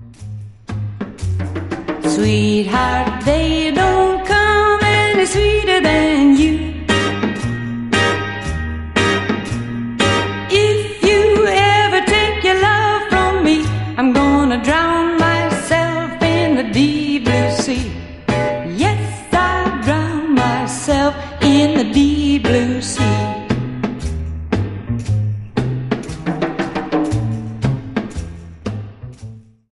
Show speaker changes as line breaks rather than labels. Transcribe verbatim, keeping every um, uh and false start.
Sweetheart, they don't come any sweeter than you. If you ever take your love from me, I'm gonna drown myself in the deep blue sea. Yes, I'll drown myself in the deep blue sea.